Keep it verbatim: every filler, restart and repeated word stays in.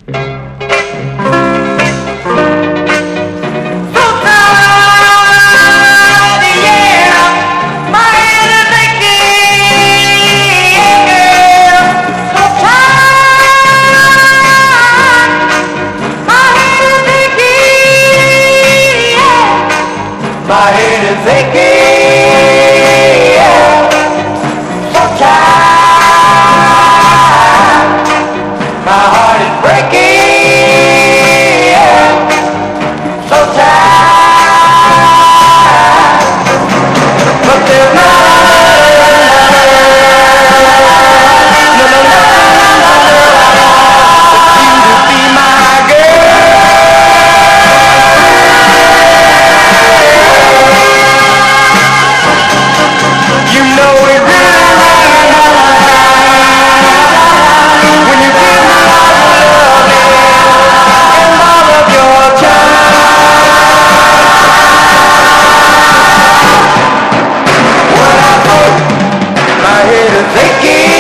My head is aching, yeah. So tired. My heart is breaking, yeah. So tired. But there's not no, no, no, you to be my girl. You know it really when you give me all your love and all of your time. When I thought my head is aching.